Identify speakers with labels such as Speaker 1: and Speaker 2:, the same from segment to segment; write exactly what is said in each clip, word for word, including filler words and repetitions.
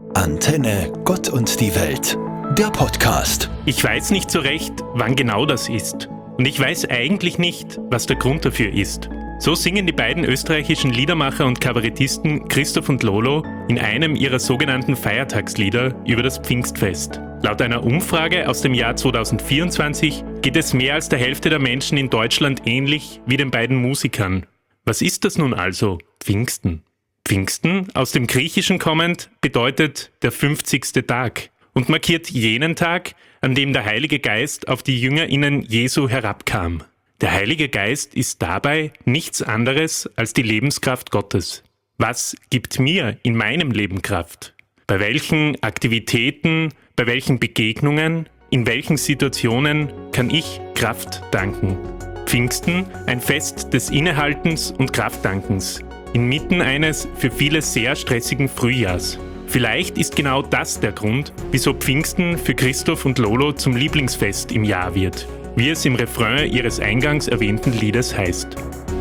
Speaker 1: Antenne Gott und die Welt, der Podcast.
Speaker 2: Ich weiß nicht so recht, wann genau das ist. Und ich weiß eigentlich nicht, was der Grund dafür ist. So singen die beiden österreichischen Liedermacher und Kabarettisten Christoph und Lolo in einem ihrer sogenannten Feiertagslieder über das Pfingstfest. Laut einer Umfrage aus dem Jahr zweitausendvierundzwanzig geht es mehr als der Hälfte der Menschen in Deutschland ähnlich wie den beiden Musikern. Was ist das nun also, Pfingsten? Pfingsten, aus dem Griechischen kommend, bedeutet der fünfzigste Tag und markiert jenen Tag, an dem der Heilige Geist auf die JüngerInnen Jesu herabkam. Der Heilige Geist ist dabei nichts anderes als die Lebenskraft Gottes. Was gibt mir in meinem Leben Kraft? Bei welchen Aktivitäten, bei welchen Begegnungen, in welchen Situationen kann ich Kraft danken? Pfingsten, ein Fest des Innehaltens und Kraftdankens, inmitten eines für viele sehr stressigen Frühjahrs. Vielleicht ist genau das der Grund, wieso Pfingsten für Christoph und Lolo zum Lieblingsfest im Jahr wird, wie es im Refrain ihres eingangs erwähnten Liedes heißt.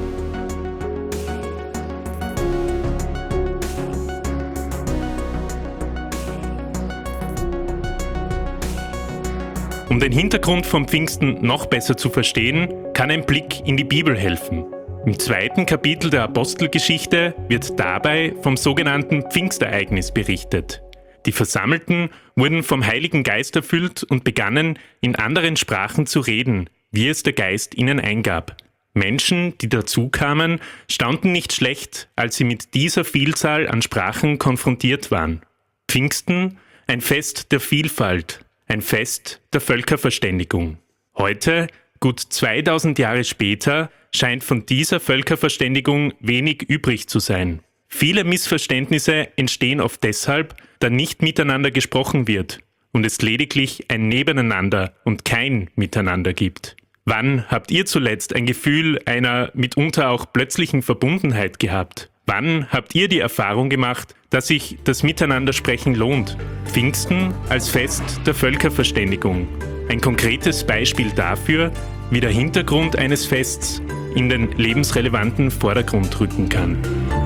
Speaker 2: Um den Hintergrund von Pfingsten noch besser zu verstehen, kann ein Blick in die Bibel helfen. Im zweiten Kapitel der Apostelgeschichte wird dabei vom sogenannten Pfingstereignis berichtet. Die Versammelten wurden vom Heiligen Geist erfüllt und begannen, in anderen Sprachen zu reden, wie es der Geist ihnen eingab. Menschen, die dazukamen, staunten nicht schlecht, als sie mit dieser Vielzahl an Sprachen konfrontiert waren. Pfingsten, ein Fest der Vielfalt, ein Fest der Völkerverständigung. Heute, gut zweitausend Jahre später, scheint von dieser Völkerverständigung wenig übrig zu sein. Viele Missverständnisse entstehen oft deshalb, da nicht miteinander gesprochen wird und es lediglich ein Nebeneinander und kein Miteinander gibt. Wann habt ihr zuletzt ein Gefühl einer mitunter auch plötzlichen Verbundenheit gehabt? Wann habt ihr die Erfahrung gemacht, dass sich das Miteinandersprechen lohnt? Pfingsten als Fest der Völkerverständigung. Ein konkretes Beispiel dafür, wie der Hintergrund eines Fests in den lebensrelevanten Vordergrund rücken kann.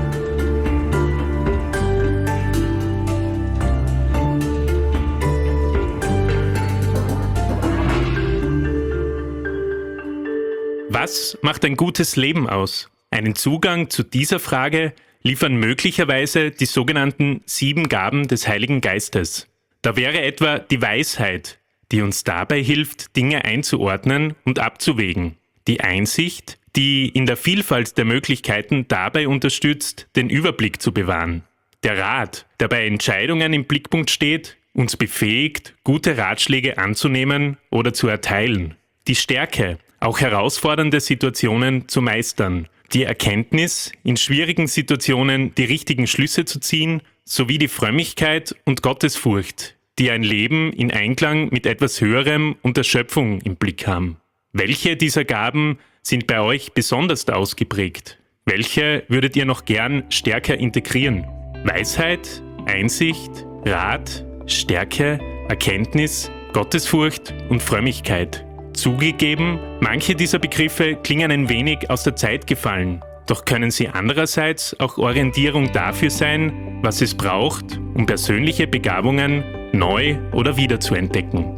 Speaker 2: Was macht ein gutes Leben aus? Einen Zugang zu dieser Frage liefern möglicherweise die sogenannten sieben Gaben des Heiligen Geistes. Da wäre etwa die Weisheit, die uns dabei hilft, Dinge einzuordnen und abzuwägen. Die Einsicht, die in der Vielfalt der Möglichkeiten dabei unterstützt, den Überblick zu bewahren. Der Rat, der bei Entscheidungen im Blickpunkt steht, uns befähigt, gute Ratschläge anzunehmen oder zu erteilen. Die Stärke, auch herausfordernde Situationen zu meistern. Die Erkenntnis, in schwierigen Situationen die richtigen Schlüsse zu ziehen, sowie die Frömmigkeit und Gottesfurcht, die ein Leben in Einklang mit etwas Höherem und der Schöpfung im Blick haben. Welche dieser Gaben sind bei euch besonders ausgeprägt? Welche würdet ihr noch gern stärker integrieren? Weisheit, Einsicht, Rat, Stärke, Erkenntnis, Gottesfurcht und Frömmigkeit. Zugegeben, manche dieser Begriffe klingen ein wenig aus der Zeit gefallen, doch können sie andererseits auch Orientierung dafür sein, was es braucht, um persönliche Begabungen neu oder wieder zu entdecken.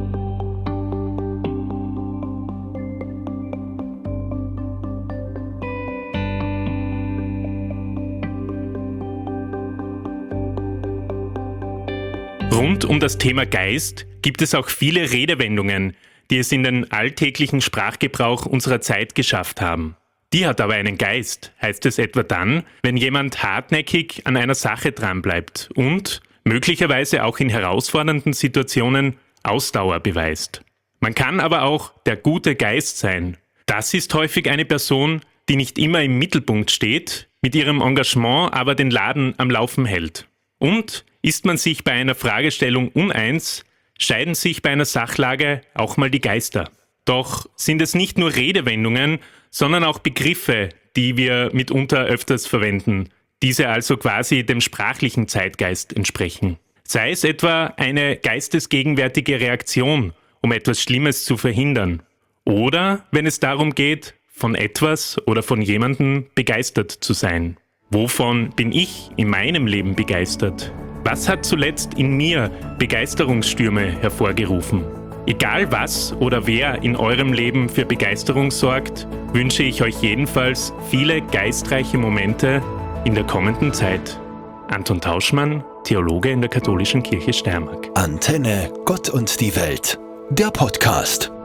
Speaker 2: Rund um das Thema Geist gibt es auch viele Redewendungen, die es in den alltäglichen Sprachgebrauch unserer Zeit geschafft haben. Die hat aber einen Geist, heißt es etwa dann, wenn jemand hartnäckig an einer Sache dranbleibt und möglicherweise auch in herausfordernden Situationen Ausdauer beweist. Man kann aber auch der gute Geist sein. Das ist häufig eine Person, die nicht immer im Mittelpunkt steht, mit ihrem Engagement aber den Laden am Laufen hält. Und ist man sich bei einer Fragestellung uneins, scheiden sich bei einer Sachlage auch mal die Geister. Doch sind es nicht nur Redewendungen, sondern auch Begriffe, die wir mitunter öfters verwenden, diese also quasi dem sprachlichen Zeitgeist entsprechen. Sei es etwa eine geistesgegenwärtige Reaktion, um etwas Schlimmes zu verhindern. Oder wenn es darum geht, von etwas oder von jemandem begeistert zu sein. Wovon bin ich in meinem Leben begeistert? Was hat zuletzt in mir Begeisterungsstürme hervorgerufen? Egal was oder wer in eurem Leben für Begeisterung sorgt, wünsche ich euch jedenfalls viele geistreiche Momente in der kommenden Zeit. Anton Tauschmann, Theologe in der Katholischen Kirche Steiermark.
Speaker 1: Antenne Gott und die Welt, der Podcast.